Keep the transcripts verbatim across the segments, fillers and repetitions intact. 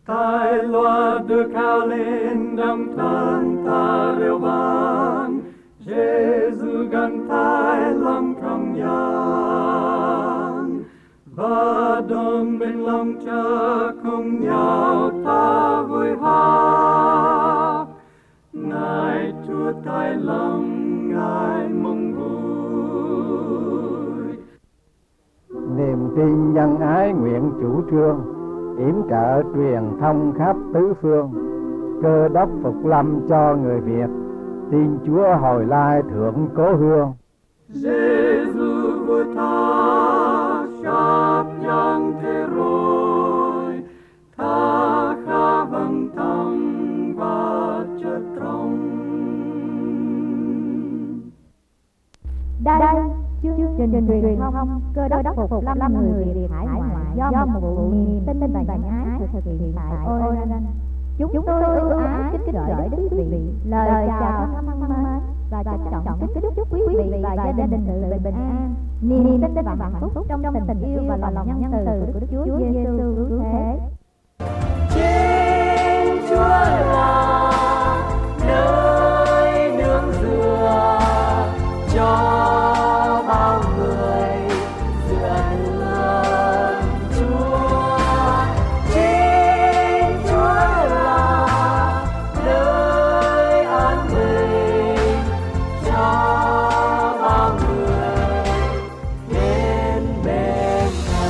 Tai loa được cao lên đồng thân ta reo vang, Giêsu gần tai lòng trong gian, và đồng bên lòng cha cùng nhau ta vui hát. Ngài Chúa tai lòng Ngài mong vui. Niềm tin nhân ái nguyện chủ trương, yểm trợ truyền thông khắp tứ phương. Cơ đốc phục lâm cho người Việt, tin Chúa hồi lai thượng cố hương. Giêsu vua ta khắp nhân thế rồi, ta khá vâng tâm và chất trong. Đây chương trình truyền thông Cơ đốc phục lâm người Việt hải ngoại do một vụ niềm tin và nhãn ái thực hiện tại Oregon. Chúng tôi ưu ái kính gửi đến quý vị lời chào thân mến và trân trọng kính chúc quý vị và gia đình sự bình an, niềm tin và hạnh phúc trong tình yêu và lòng nhân từ của Đức Chúa Giêsu cứu thế. Trên Chúa là nơi nương dựa cho bao người dựa nương Chúa. Trên Chúa là nơi an bình cho bao người đến bên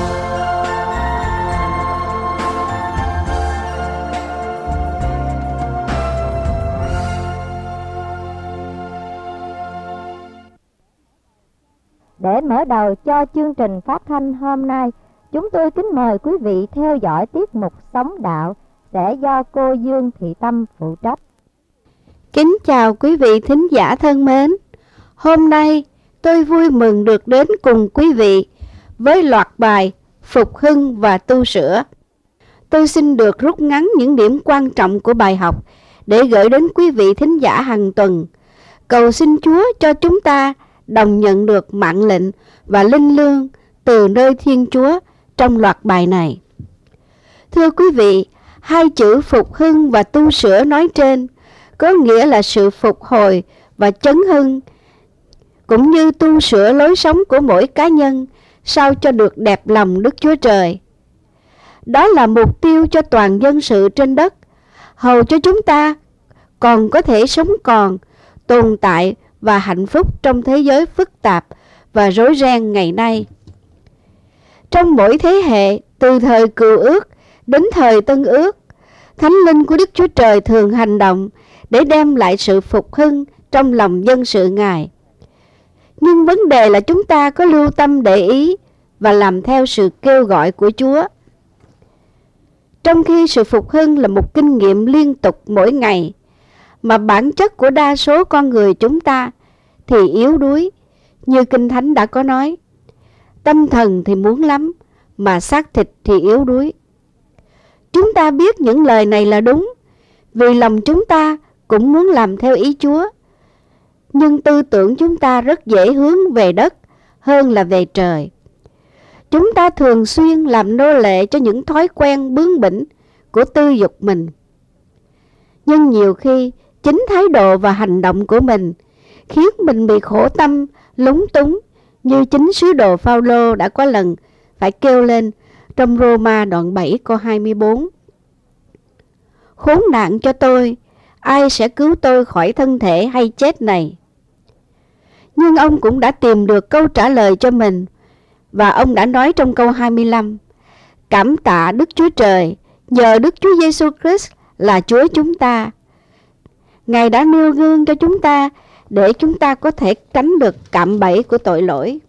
Để mở đầu cho chương trình phát thanh hôm nay, chúng tôi kính mời quý vị theo dõi tiết mục Sống Đạo sẽ do cô Dương Thị Tâm phụ trách. Kính chào quý vị thính giả thân mến. Hôm nay tôi vui mừng được đến cùng quý vị với loạt bài Phục hưng và tu sửa. Tôi xin được rút ngắn những điểm quan trọng của bài học để gửi đến quý vị thính giả hàng tuần. Cầu xin Chúa cho chúng ta đồng nhận được mạng lệnh và linh lương từ nơi Thiên Chúa trong loạt bài này. Thưa quý vị, hai chữ phục hưng và tu sửa nói trên có nghĩa là sự phục hồi và chấn hưng, cũng như tu sửa lối sống của mỗi cá nhân sao cho được đẹp lòng Đức Chúa Trời. Đó là mục tiêu cho toàn dân sự trên đất, hầu cho chúng ta còn có thể sống còn, tồn tại và hạnh phúc trong thế giới phức tạp và rối ren ngày nay. Trong mỗi thế hệ, từ thời Cựu Ước đến thời Tân Ước, Thánh Linh của Đức Chúa Trời thường hành động để đem lại sự phục hưng trong lòng dân sự Ngài. Nhưng vấn đề là chúng ta có lưu tâm để ý và làm theo sự kêu gọi của Chúa. Trong khi sự phục hưng là một kinh nghiệm liên tục mỗi ngày, mà bản chất của đa số con người chúng ta thì yếu đuối, như Kinh Thánh đã có nói. Tâm thần thì muốn lắm, mà xác thịt thì yếu đuối. Chúng ta biết những lời này là đúng, vì lòng chúng ta cũng muốn làm theo ý Chúa. Nhưng tư tưởng chúng ta rất dễ hướng về đất hơn là về trời. Chúng ta thường xuyên làm nô lệ cho những thói quen bướng bỉnh của tư dục mình. Nhưng nhiều khi, chính thái độ và hành động của mình khiến mình bị khổ tâm, lúng túng, như chính sứ đồ Phao-lô đã có lần phải kêu lên trong Rô-ma đoạn bảy câu hai mươi bốn. Khốn nạn cho tôi, ai sẽ cứu tôi khỏi thân thể hay chết này? Nhưng ông cũng đã tìm được câu trả lời cho mình, và ông đã nói trong câu hai mươi lăm: Cảm tạ Đức Chúa Trời, nhờ Đức Chúa Giêsu Christ là Chúa chúng ta. Ngài đã nêu gương cho chúng ta để chúng ta có thể tránh được cạm bẫy của tội lỗi.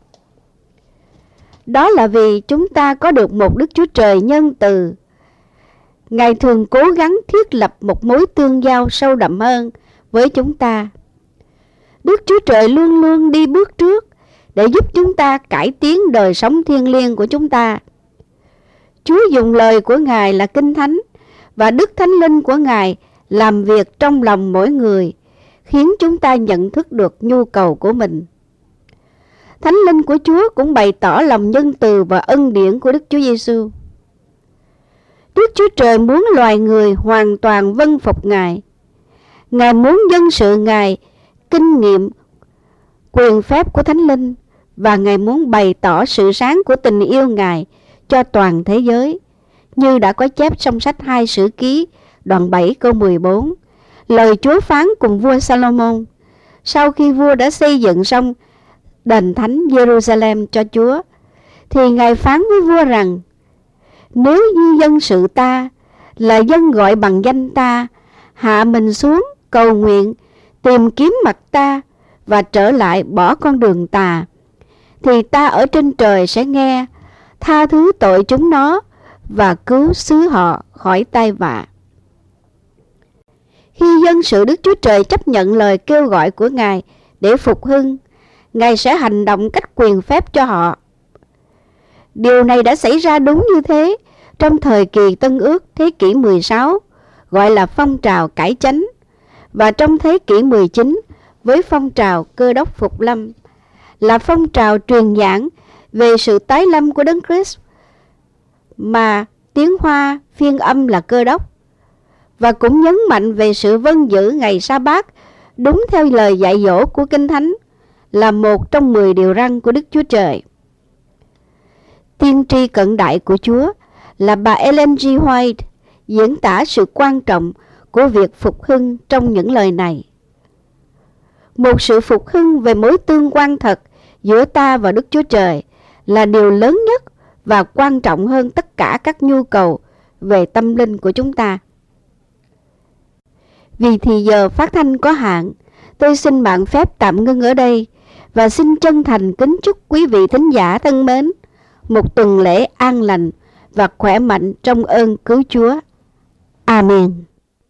Đó là vì chúng ta có được một Đức Chúa Trời nhân từ. Ngài thường cố gắng thiết lập một mối tương giao sâu đậm hơn với chúng ta. Đức Chúa Trời luôn luôn đi bước trước để giúp chúng ta cải tiến đời sống thiêng liêng của chúng ta. Chúa dùng lời của Ngài là Kinh Thánh và Đức Thánh Linh của Ngài làm việc trong lòng mỗi người, khiến chúng ta nhận thức được nhu cầu của mình. Thánh Linh của Chúa cũng bày tỏ lòng nhân từ và ân điển của Đức Chúa Giêsu. Đức Đức Chúa Trời muốn loài người hoàn toàn vâng phục Ngài. Ngài muốn dân sự Ngài kinh nghiệm quyền phép của Thánh Linh, và Ngài muốn bày tỏ sự sáng của tình yêu Ngài cho toàn thế giới, như đã có chép trong sách Hai Sử Ký đoạn bảy câu mười bốn. Lời Chúa phán cùng vua Salomon sau khi vua đã xây dựng xong đền thánh Jerusalem cho Chúa, thì Ngài phán với vua rằng: nếu như dân sự ta là dân gọi bằng danh ta hạ mình xuống cầu nguyện, tìm kiếm mặt ta và trở lại bỏ con đường tà, thì ta ở trên trời sẽ nghe, tha thứ tội chúng nó và cứu xứ họ khỏi tai vạ. Khi dân sự Đức Chúa Trời chấp nhận lời kêu gọi của Ngài để phục hưng, Ngài sẽ hành động cách quyền phép cho họ. Điều này đã xảy ra đúng như thế trong thời kỳ Tân Ước thế kỷ mười sáu, gọi là phong trào cải chánh, và trong thế kỷ mười chín với phong trào Cơ Đốc Phục Lâm, là phong trào truyền giảng về sự tái lâm của Đấng Christ, mà tiếng Hoa phiên âm là Cơ Đốc, và cũng nhấn mạnh về sự vâng giữ ngày Sa-bát đúng theo lời dạy dỗ của Kinh Thánh, là một trong mười điều răn của Đức Chúa Trời. Tiên tri cận đại của Chúa là bà Ellen G. White diễn tả sự quan trọng của việc phục hưng trong những lời này. Một sự phục hưng về mối tương quan thật giữa ta và Đức Chúa Trời là điều lớn nhất và quan trọng hơn tất cả các nhu cầu về tâm linh của chúng ta. Vì thì giờ phát thanh có hạn, tôi xin bạn phép tạm ngưng ở đây và xin chân thành kính chúc quý vị thính giả thân mến một tuần lễ an lành và khỏe mạnh trong ơn cứu Chúa. Amen.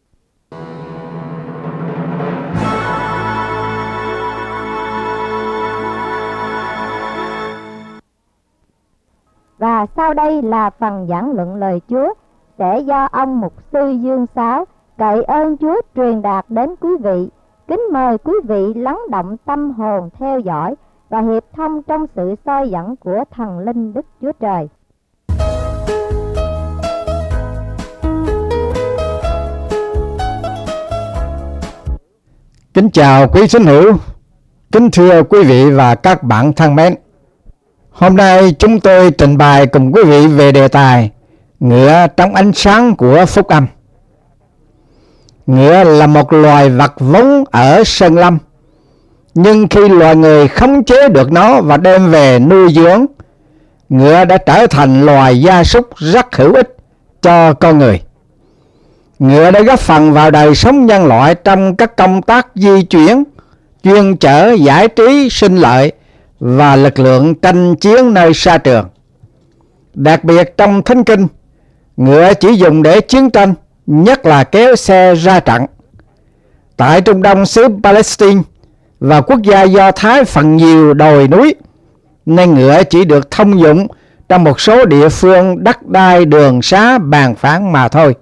Và sau đây là phần giảng luận lời Chúa sẽ do ông mục sư Dương Sáu cậy ơn Chúa truyền đạt đến quý vị. Kính mời quý vị lắng động tâm hồn theo dõi và hiệp thông trong sự soi dẫn của thần linh Đức Chúa Trời. Kính chào quý tín hữu, kính thưa quý vị và các bạn thân mến. Hôm nay chúng tôi trình bày cùng quý vị về đề tài ngựa trong ánh sáng của phúc âm. Ngựa là một loài vật vốn ở sơn lâm, nhưng khi loài người khống chế được nó và đem về nuôi dưỡng, ngựa đã trở thành loài gia súc rất hữu ích cho con người. Ngựa đã góp phần vào đời sống nhân loại trong các công tác di chuyển, chuyên chở, giải trí, sinh lợi và lực lượng tranh chiến nơi xa trường. Đặc biệt trong Thánh Kinh, ngựa chỉ dùng để chiến tranh, nhất là kéo xe ra trận. Tại Trung Đông xứ Palestine và quốc gia Do Thái phần nhiều đồi núi, nên ngựa chỉ được thông dụng trong một số địa phương đất đai đường xá bàn phẳng mà thôi.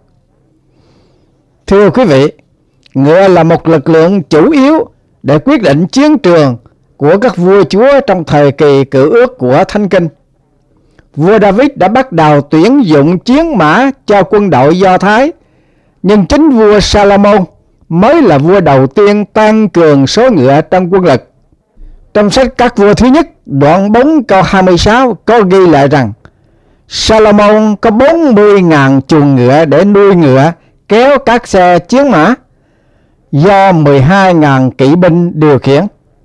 Thưa quý vị, ngựa là một lực lượng chủ yếu để quyết định chiến trường của các vua chúa trong thời kỳ Cựu Ước của Thánh Kinh. Vua David đã bắt đầu tuyển dụng chiến mã cho quân đội Do Thái, nhưng chính vua Salomon mới là vua đầu tiên tăng cường số ngựa trong quân lực. Trong sách Các Vua thứ nhất, đoạn bốn câu hai mươi sáu có ghi lại rằng Salomon có bốn mươi nghìn chuồng ngựa để nuôi ngựa kéo các xe chiến mã, do mười hai nghìn kỵ binh điều khiển.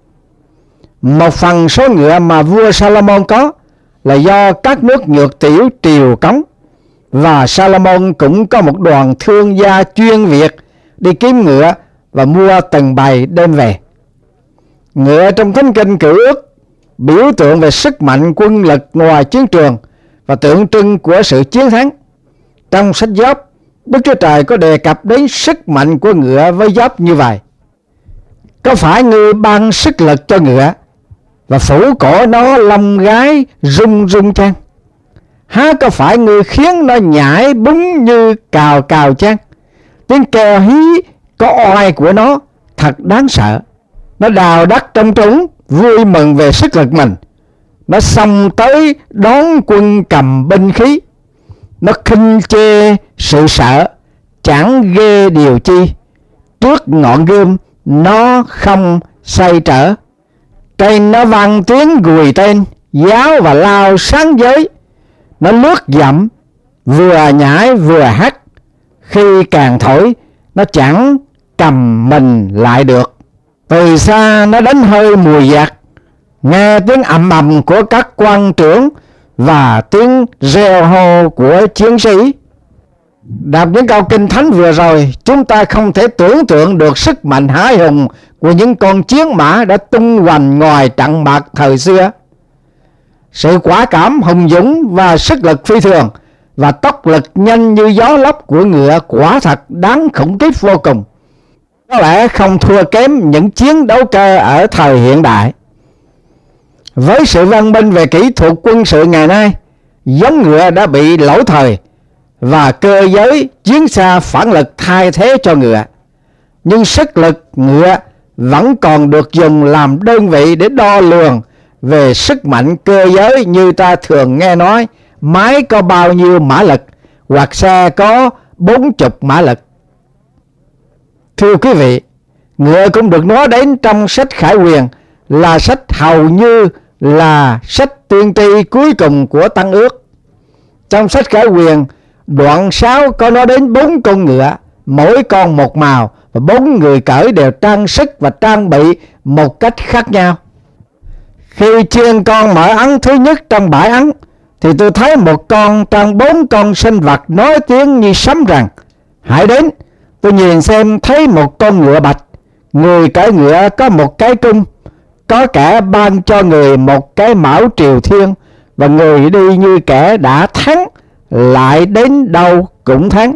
Một phần số ngựa mà vua Salomon có là do các nước nhược tiểu triều cống, và Salomon cũng có một đoàn thương gia chuyên việc đi kiếm ngựa và mua từng bầy đem về. Ngựa trong Thánh Kinh Cựu Ước biểu tượng về sức mạnh quân lực ngoài chiến trường và tượng trưng của sự chiến thắng. Trong sách Gióp, Đức Chúa Trời có đề cập đến sức mạnh của ngựa với Gióp như vậy: có phải ngươi ban sức lực cho ngựa và phủ cổ nó lông gái rung rung chăng? Há có phải ngươi khiến nó nhảy búng như cào cào chăng? Tiếng kêu hí có oai của nó thật đáng sợ. Nó đào đất trong trũng, vui mừng về sức lực mình. Nó xông tới đón quân cầm binh khí. Nó khinh chê sự sợ, chẳng ghê điều chi. Trước ngọn gươm nó không xoay trở. Trên nó vang tiếng gùi tên, giáo và lao sáng giới. Nó lướt dặm, vừa nhảy vừa hát. Khi càng thổi, nó chẳng cầm mình lại được. Từ xa nó đánh hơi mùi giặc, nghe tiếng ầm ầm của các quan trưởng và tiếng reo hô của chiến sĩ. Đọc những câu kinh thánh vừa rồi, chúng ta không thể tưởng tượng được sức mạnh hãi hùng của những con chiến mã đã tung hoành ngoài trận mạc thời xưa. Sự quả cảm, hùng dũng và sức lực phi thường và tốc lực nhanh như gió lốc của ngựa quả thật đáng khủng khiếp vô cùng. Có lẽ không thua kém những chiến đấu cơ ở thời hiện đại. Với sự văn minh về kỹ thuật quân sự ngày nay, giống ngựa đã bị lỗi thời và cơ giới chiến xa phản lực thay thế cho ngựa. Nhưng sức lực ngựa vẫn còn được dùng làm đơn vị để đo lường về sức mạnh cơ giới, như ta thường nghe nói máy có bao nhiêu mã lực hoặc xe có bốn chục mã lực. Thưa quý vị, ngựa cũng được nói đến trong sách Khải Huyền là sách hầu như là sách tiên tri cuối cùng của Tân Ước. Trong sách Khải Huyền, đoạn sáu có nói đến bốn con ngựa, mỗi con một màu, và bốn người cởi đều trang sức và trang bị một cách khác nhau. Khi chiên con mở ấn thứ nhất trong bãi ấn, thì tôi thấy một con trong bốn con sinh vật nói tiếng như sấm rằng: hãy đến. Tôi nhìn xem thấy một con ngựa bạch, người cởi ngựa có một cái cung, có kẻ ban cho người một cái mão triều thiên, và người đi như kẻ đã thắng, lại đến đâu cũng thắng.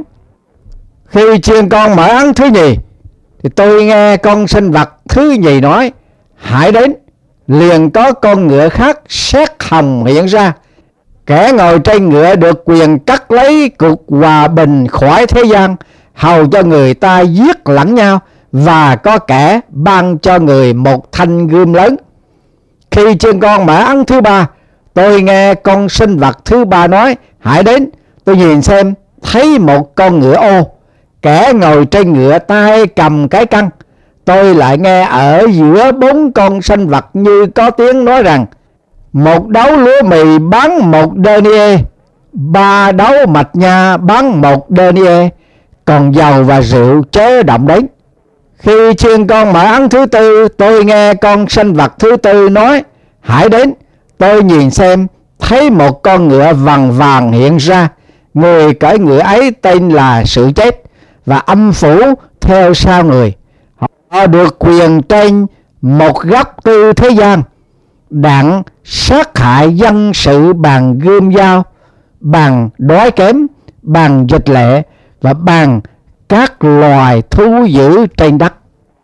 Khi chiên con mở ấn thứ nhì, thì tôi nghe con sinh vật thứ nhì nói: hãy đến. Liền có con ngựa khác sét hồng hiện ra. Kẻ ngồi trên ngựa được quyền cắt lấy cuộc hòa bình khỏi thế gian, hầu cho người ta giết lẫn nhau, và có kẻ ban cho người một thanh gươm lớn. Khi chiên con mở ấn thứ ba, tôi nghe con sinh vật thứ ba nói: hãy đến. Tôi nhìn xem thấy một con ngựa ô, kẻ ngồi trên ngựa tay cầm cái cân. Tôi lại nghe ở giữa bốn con sinh vật như có tiếng nói rằng: một đấu lúa mì bán một denier, ba đấu mạch nha bán một denier, còn dầu và rượu chớ động đến. Khi chiên con mở ấn thứ tư, tôi nghe con sinh vật thứ tư nói: hãy đến. Tôi nhìn xem thấy một con ngựa vàng vàng hiện ra. Người cởi ngựa ấy tên là Sự Chết, và âm phủ theo sau người. Họ được quyền trên một góc tư thế gian, đặng sát hại dân sự bằng gươm dao, bằng đói kém, bằng dịch lệ, và bằng các loài thú dữ trên đất.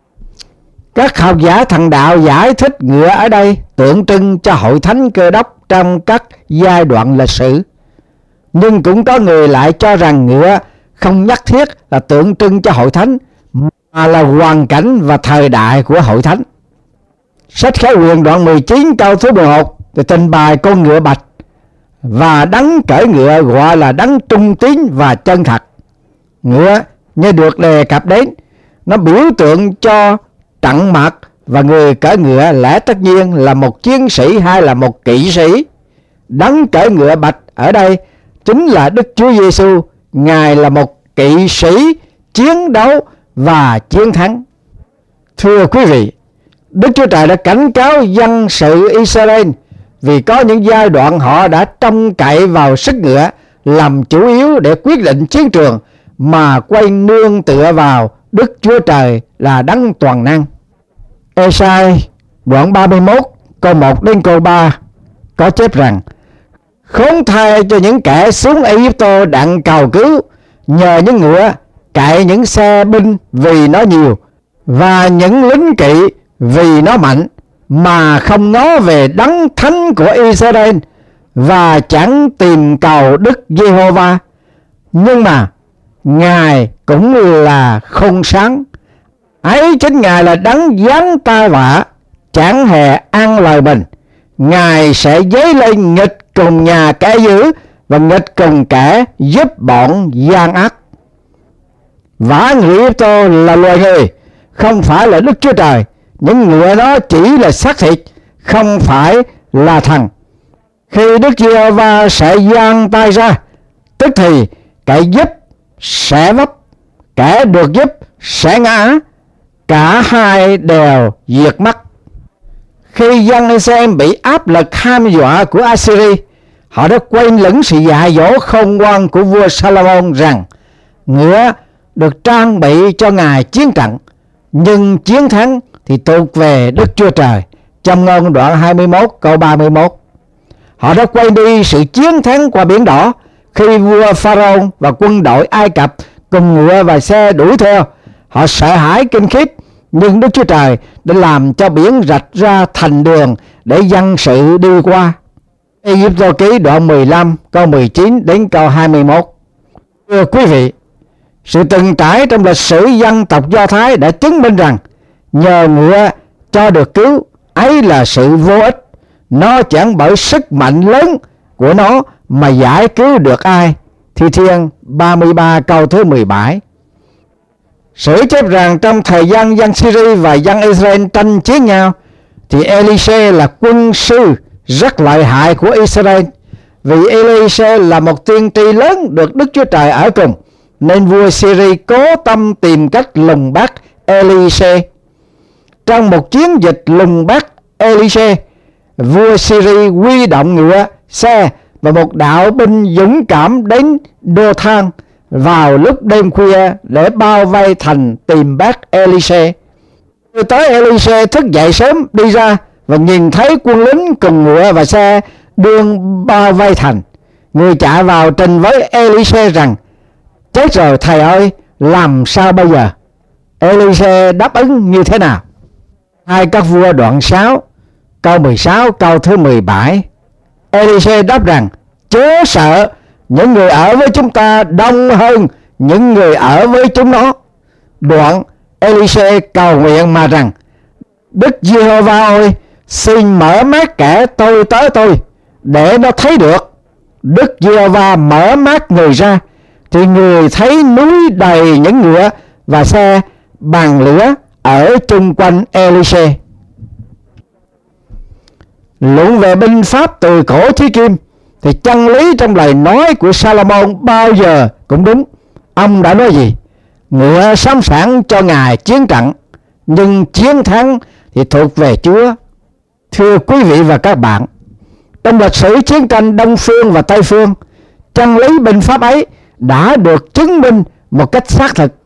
Các học giả thần đạo giải thích ngựa ở đây tượng trưng cho hội thánh Cơ Đốc trong các giai đoạn lịch sử. Nhưng cũng có người lại cho rằng ngựa không nhất thiết là tượng trưng cho hội thánh, mà là hoàn cảnh và thời đại của hội thánh. Sách Khải Huyền đoạn mười chín câu thứ mười một thì trình bày con ngựa bạch, và đấng cởi ngựa gọi là đấng trung tín và chân thật. Ngựa như được đề cập đến, nó biểu tượng cho trận mạc, và người cởi ngựa lẽ tất nhiên là một chiến sĩ hay là một kỵ sĩ. Đấng cởi ngựa bạch ở đây chính là Đức Chúa Giêsu. Ngài là một kỵ sĩ chiến đấu và chiến thắng. Thưa quý vị, Đức Chúa Trời đã cảnh cáo dân sự Israel vì có những giai đoạn họ đã trông cậy vào sức ngựa làm chủ yếu để quyết định chiến trường, mà quay nương tựa vào Đức Chúa Trời là đấng toàn năng. Ê-sai đoạn ba mươi mốt câu một đến câu ba có chép rằng: khốn thay cho những kẻ xuống Ai-cập đặng cầu cứu, nhờ những ngựa cậy những xe binh vì nó nhiều, và những lính kỵ vì nó mạnh, mà không nói về đấng thánh của Israel, và chẳng tìm cầu Đức Giê-hô-va. Nhưng mà Ngài cũng là khôn sáng, ấy chính Ngài là đấng giáng tai vạ, chẳng hề ăn lời mình. Ngài sẽ dấy lên nghịch cùng nhà kẻ dữ, và nghịch cùng kẻ giúp bọn gian ác. Vả người Ai Cập là loài người, không phải là Đức Chúa Trời. Những ngựa đó chỉ là xác thịt, không phải là thần. Khi Đức Giê-hô-va sẽ giang tay ra, tức thì kẻ giúp sẽ vấp, kẻ được giúp sẽ ngã, cả hai đều diệt mất. Khi dân Israel bị áp lực ham dọa của Assyria, họ đã quên lẫn sự dạy dỗ khôn ngoan của vua Salomon rằng ngựa được trang bị cho ngài chiến trận, nhưng chiến thắng thì thuộc về Đức Chúa Trời. Châm ngôn đoạn hai mươi mốt câu ba mươi mốt. Họ đã quên đi sự chiến thắng qua biển đỏ khi vua Pharaoh và quân đội Ai Cập cùng ngựa và xe đuổi theo. Họ sợ hãi kinh khiếp, nhưng Đức Chúa Trời đã làm cho biển rạch ra thành đường để dân sự đi qua. Ê-díp-tô ký đoạn mười lăm câu mười chín đến câu hai mươi mốt. Thưa quý vị, sự từng trải trong lịch sử dân tộc Do Thái đã chứng minh rằng nhờ ngựa cho được cứu ấy là sự vô ích. Nó chẳng bởi sức mạnh lớn của nó mà giải cứu được ai. Thi Thiên ba mươi ba câu thứ mười bảy. Sử chép rằng trong thời gian dân Syria và dân Israel tranh chiến nhau, thì Elise là quân sư rất lợi hại của Israel. Vì Elise là một tiên tri lớn được Đức Chúa Trời ở cùng, nên vua Syria cố tâm tìm cách lùng bắt Elise. Trong một chiến dịch lùng bắt Elise, vua Syria huy động ngựa, xe và một đạo binh dũng cảm đến Dothan vào lúc đêm khuya để bao vây thành tìm bắt Elise. Tới tới Elise thức dậy sớm đi ra và nhìn thấy quân lính cùng ngựa và xe đương bao vây thành. Người chạy vào trình với Elise rằng: chết rồi thầy ơi, làm sao bây giờ? Elise đáp ứng như thế nào? Hai Các Vua đoạn sáu câu mười sáu câu thứ mười bảy. Elise đáp rằng: chớ sợ, những người ở với chúng ta đông hơn những người ở với chúng nó. Đoạn Elise cầu nguyện mà rằng: Đức Giê-hô-va ơi, xin mở mắt kẻ tôi tới tôi để nó thấy được. Đức Giê-hô-va mở mắt người ra, thì người thấy núi đầy những ngựa và xe bằng lửa ở chung quanh Elise. Luận về binh pháp từ cổ chí kim, thì chân lý trong lời nói của Salomon bao giờ cũng đúng. Ông đã nói gì? Ngựa sẵn sàng cho ngài chiến trận, nhưng chiến thắng thì thuộc về Chúa. Thưa quý vị và các bạn, trong lịch sử chiến tranh Đông Phương và Tây Phương, chân lý binh pháp ấy đã được chứng minh một cách xác thực.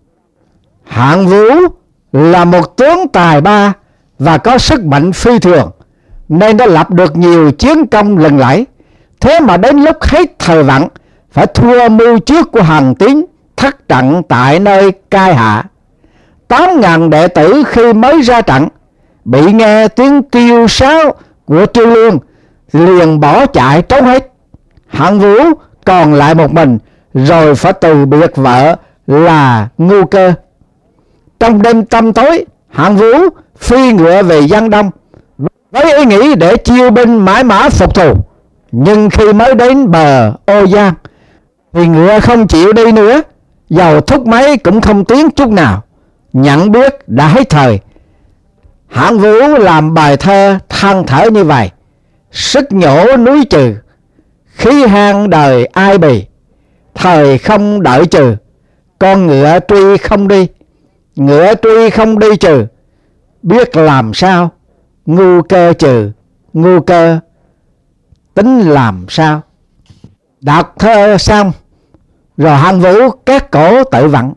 Hạng Vũ là một tướng tài ba và có sức mạnh phi thường, nên đã lập được nhiều chiến công lừng lẫy. Thế mà đến lúc hết thời vận, phải thua mưu trước của Hàn Tín, thất trận tại nơi Cai Hạ. Tám ngàn đệ tử khi mới ra trận, bị nghe tiếng kêu sáo của Triêu Lương, liền bỏ chạy trốn hết. Hạng Vũ còn lại một mình, rồi phải từ biệt vợ là Ngưu Cơ. Trong đêm tăm tối, Hạng Vũ phi ngựa về Giang Đông với ý nghĩ để chiêu binh mãi mã phục thù. Nhưng khi mới đến bờ Ô Giang, thì ngựa không chịu đi nữa, dầu thúc máy cũng không tiến chút nào. Nhận biết đã hết thời, Hạng Vũ làm bài thơ than thở như vậy: sức nhổ núi trừ, khí hang đời ai bì, thời không đợi trừ, con ngựa truy không đi, ngựa truy không đi trừ, biết làm sao, Ngưu Cơ trừ, Ngưu Cơ tính làm sao. Đọc thơ xong, rồi Hạng Vũ các cổ tự vận.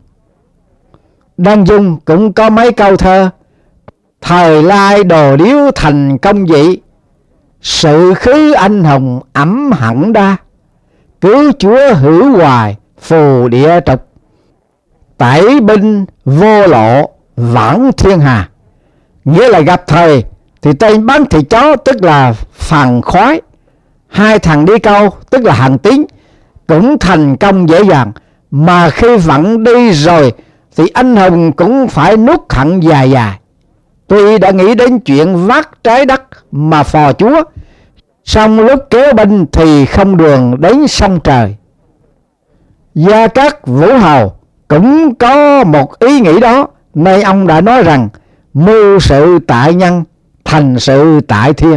Đăng Dung cũng có mấy câu thơ: thời lai đồ điếu thành công dị, sự khứ anh hùng ẩm hẳn đa, cứu chúa hữu hoài phù địa trục, tẩy binh vô lộ vãng thiên hà. Nghĩa là gặp thời thì tên bán thịt chó tức là Phàn Khoái, hai thằng đi câu tức là Hàn Tín cũng thành công dễ dàng, mà khi vận đi rồi thì anh hùng cũng phải nuốt hận dài dài. Tuy đã nghĩ đến chuyện vác trái đất mà phò chúa, Xong lúc kéo binh thì không đường đến sông trời. Gia Cát Vũ Hầu cũng có một ý nghĩ đó, nên ông đã nói rằng mưu sự tại nhân, thành sự tại thiên.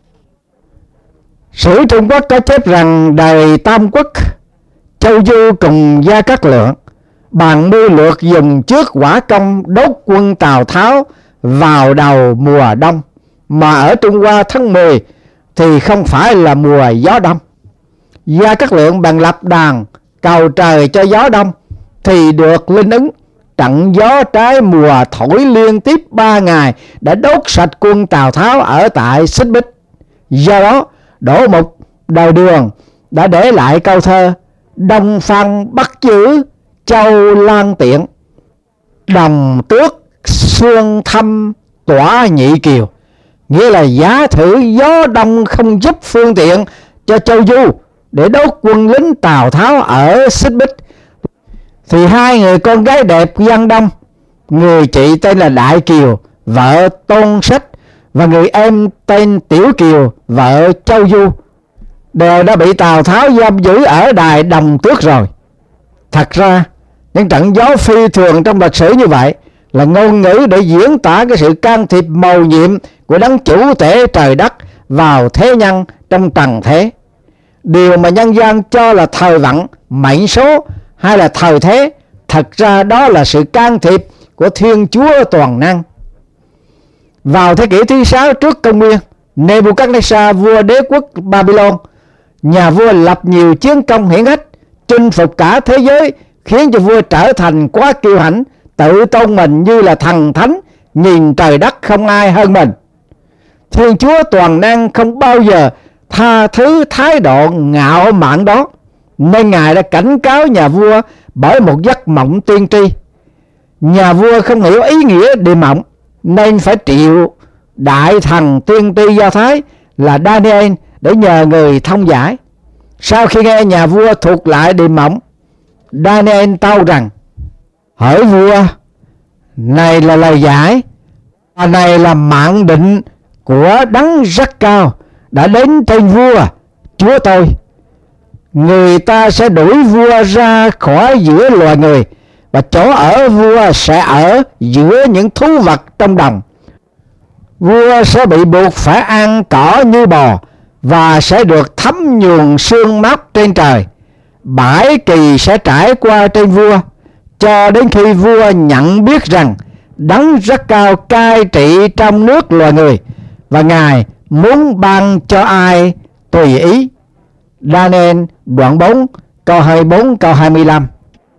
Sử Trung Quốc có chép rằng đời Tam Quốc, Châu Du cùng Gia Cát Lượng bàn mưu lược dùng trước hỏa công đốt quân Tào Tháo vào đầu mùa đông, mà ở Trung Hoa tháng mười thì không phải là mùa gió đông. Gia Cát Lượng bàn lập đàn cầu trời cho gió đông, thì được linh ứng. Trận gió trái mùa thổi liên tiếp ba ngày đã đốt sạch quân Tào Tháo ở tại Xích Bích. Do đó, Đỗ Mục đời Đường đã để lại câu thơ: Đông Phong bắt giữ Châu Lan Tiện, đồng tước xương thăm tỏa nhị kiều. Nghĩa là giả thử gió đông không giúp phương tiện cho Châu Du để đốt quân lính Tào Tháo ở Xích Bích, thì hai người con gái đẹp Giang Đông, người chị tên là Đại Kiều, vợ Tôn Sách, và người em tên Tiểu Kiều, vợ Châu Du, đều đã bị Tào Tháo giam giữ ở đài Đồng Tước rồi. Thật ra, những trận gió phi thường trong lịch sử như vậy là ngôn ngữ để diễn tả cái sự can thiệp mầu nhiệm của đấng chủ tể trời đất vào thế nhân trong trần thế. Điều mà nhân gian cho là thời vận, mệnh số hay là thời thế, thật ra đó là sự can thiệp của Thiên Chúa toàn năng. Vào thế kỷ thứ sáu trước công nguyên, Nebuchadnezzar, vua đế quốc Babylon, nhà vua lập nhiều chiến công hiển hách, chinh phục cả thế giới, khiến cho vua trở thành quá kiêu hãnh, tự tôn mình như là thần thánh, nhìn trời đất không ai hơn mình. Thiên Chúa toàn năng không bao giờ tha thứ thái độ ngạo mạn đó, nên Ngài đã cảnh cáo nhà vua bởi một giấc mộng tiên tri. Nhà vua không hiểu ý nghĩa điềm mộng, nên phải triệu đại thần tiên tri Do Thái là Daniel để nhờ người thông giải. Sau khi nghe nhà vua thuật lại điềm mộng, Daniel tâu rằng: Hỡi vua, này là lời giải, và này là mạng định của đấng rất cao đã đến trên vua chúa tôi. Người ta sẽ đuổi vua ra khỏi giữa loài người, và chỗ ở vua sẽ ở giữa những thú vật trong đồng. Vua sẽ bị buộc phải ăn cỏ như bò, và sẽ được thấm nhuần sương mát trên trời. Bãi kỳ sẽ trải qua trên vua, cho đến khi vua nhận biết rằng đấng rất cao cai trị trong nước loài người, và Ngài muốn ban cho ai tùy ý. Daniel đoạn bốn câu hai mươi bốn câu hai mươi lăm.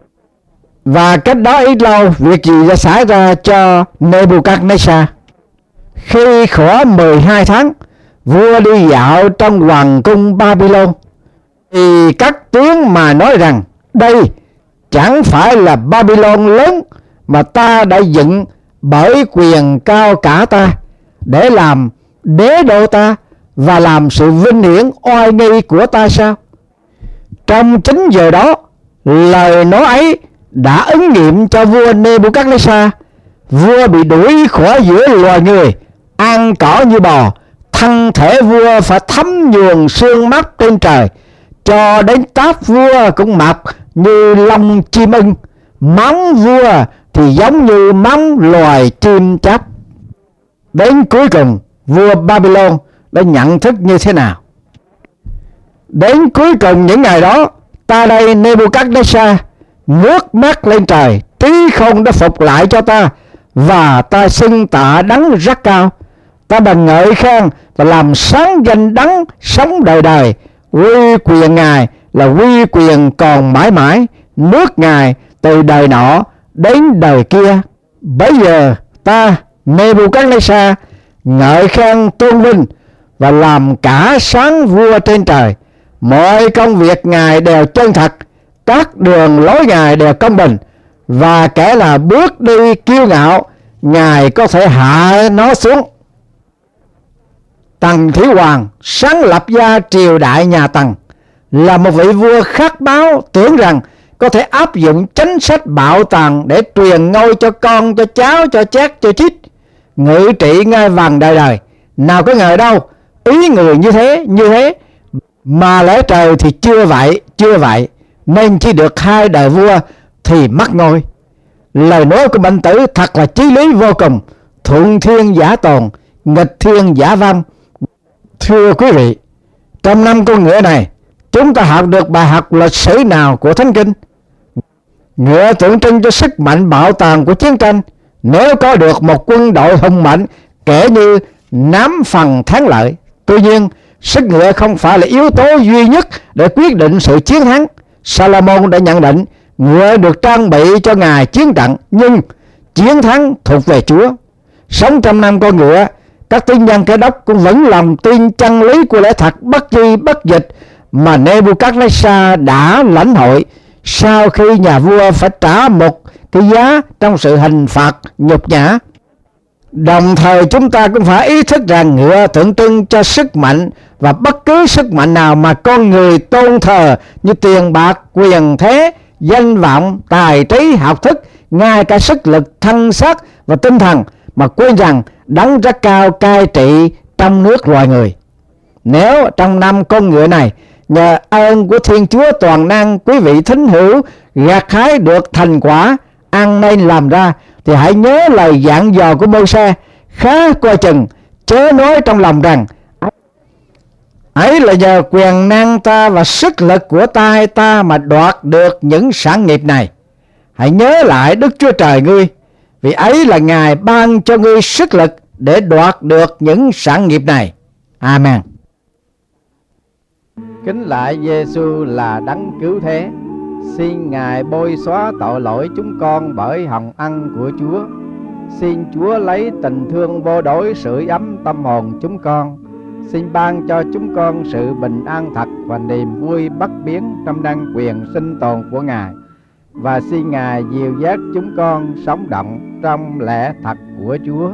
Và cách đó ít lâu, việc gì đã xảy ra cho Nebuchadnezzar? Khi khoảng mười hai tháng, vua đi dạo trong hoàng cung Babylon, thì các tiếng mà nói rằng: đây chẳng phải là Babylon lớn mà ta đã dựng bởi quyền cao cả ta, để làm đế đô ta và làm sự vinh hiển oai nghi của ta sao? Trong chính giờ đó, lời nói ấy đã ứng nghiệm cho vua Nebuchadnezzar. Vua bị đuổi khỏi giữa loài người, ăn cỏ như bò, thân thể vua phải thấm nhuần sương mát trên trời, cho đến tóc vua cũng mọc như lông chim ưng, móng vua thì giống như móng loài chim chóc. Đến cuối cùng, vua Babylon đã nhận thức như thế nào? Đến cuối cùng những ngày đó, ta đây Nebuchadnezzar ngước mắt lên trời, trí khôn đã phục lại cho ta, và ta xưng tạ đấng rất cao. Ta bằng ngợi khen và làm sáng danh đấng sống đời đời. Uy quyền Ngài là uy quyền còn mãi mãi, nước Ngài từ đời nọ đến đời kia. Bây giờ ta Nebuchadnezzar ngợi khen tôn vinh và làm cả sáng vua trên trời. Mọi công việc Ngài đều chân thật, các đường lối Ngài đều công bình, và kẻ là bước đi kiêu ngạo, Ngài có thể hạ nó xuống. Tần Thủy Hoàng sáng lập ra triều đại nhà Tần, là một vị vua khát máu, tưởng rằng có thể áp dụng chính sách bạo tàn để truyền ngôi cho con, cho cháu, cho chát, cho chít, ngự trị ngai vàng đời đời. Nào có ngờ đâu, ý người như thế, như thế, mà lẽ trời thì chưa vậy, chưa vậy, nên chỉ được hai đời vua thì mất ngôi. Lời nói của Mạnh Tử thật là chí lý vô cùng, thuận thiên giả tồn, nghịch thiên giả vong. Thưa quý vị, trong năm con ngựa này, chúng ta học được bài học lịch sử nào của Thánh Kinh? Ngựa tượng trưng cho sức mạnh bảo tàng của chiến tranh. Nếu có được một quân đội hùng mạnh, kể như nắm phần thắng lợi. Tuy nhiên, sức ngựa không phải là yếu tố duy nhất để quyết định sự chiến thắng. Salomon đã nhận định ngựa được trang bị cho ngài chiến trận, nhưng chiến thắng thuộc về Chúa. Sống trong năm con ngựa, các tín nhân Cơ Đốc cũng vẫn lòng tin chân lý của lẽ thật bất di bất dịch mà Nebuchadnezzar đã lãnh hội sau khi nhà vua phải trả một cái giá trong sự hình phạt nhục nhã. Đồng thời chúng ta cũng phải ý thức rằng ngựa tượng trưng cho sức mạnh, và bất cứ sức mạnh nào mà con người tôn thờ như tiền bạc, quyền thế, danh vọng, tài trí, học thức, ngay cả sức lực thân xác và tinh thần, mà quên rằng đấng rất cao cai trị trong nước loài người. Nếu trong năm con ngựa này, nhờ ơn của Thiên Chúa toàn năng, quý vị thính hữu gặt hái được thành quả ăn nên làm ra, thì hãy nhớ lời dặn dò của Mô-se: khá coi chừng, chớ nói trong lòng rằng ấy là nhờ quyền năng ta và sức lực của tay ta mà đoạt được những sản nghiệp này. Hãy nhớ lại Đức Chúa Trời ngươi, vì ấy là Ngài ban cho ngươi sức lực để đoạt được những sản nghiệp này. Amen. Kính lại Giê-xu là đấng cứu thế. Xin Ngài bôi xóa tội lỗi chúng con bởi hồng ân của Chúa. Xin Chúa lấy tình thương vô đối sưởi ấm tâm hồn chúng con. Xin ban cho chúng con sự bình an thật và niềm vui bất biến trong năng quyền sinh tồn của Ngài. Và xin Ngài dìu dắt chúng con sống động trong lẽ thật của Chúa.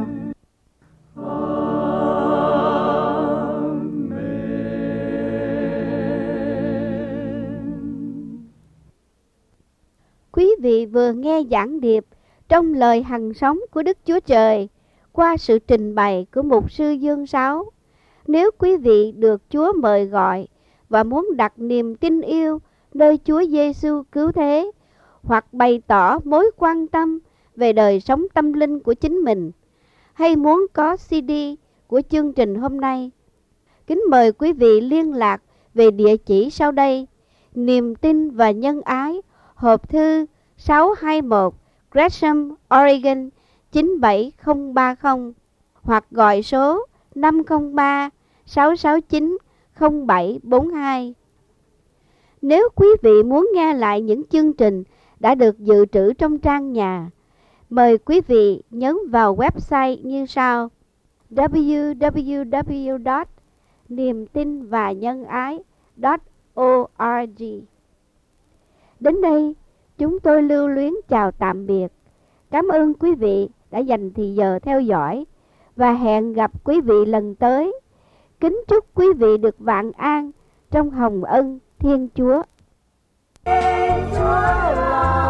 Quý vị vừa nghe giảng điệp trong lời hằng sống của Đức Chúa Trời qua sự trình bày của Mục sư Dương Sáu. Nếu quý vị được Chúa mời gọi và muốn đặt niềm tin yêu nơi Chúa Giêsu cứu thế, hoặc bày tỏ mối quan tâm về đời sống tâm linh của chính mình, hay muốn có xê đê của chương trình hôm nay, kính mời quý vị liên lạc về địa chỉ sau đây: Niềm tin và nhân ái, hộp thư sáu hai mốt Gresham, Oregon chín bảy không ba không, hoặc gọi số năm không ba sáu sáu chín không bảy bốn hai. Nếu quý vị muốn nghe lại những chương trình đã được dự trữ trong trang nhà, mời quý vị nhấn vào website như sau: w w w chấm niềm tin và nhân ái chấm org. Đến đây, chúng tôi lưu luyến chào tạm biệt. Cảm ơn quý vị đã dành thì giờ theo dõi, và hẹn gặp quý vị lần tới. Kính chúc quý vị được vạn an trong hồng ân Thiên Chúa. Thiên Chúa là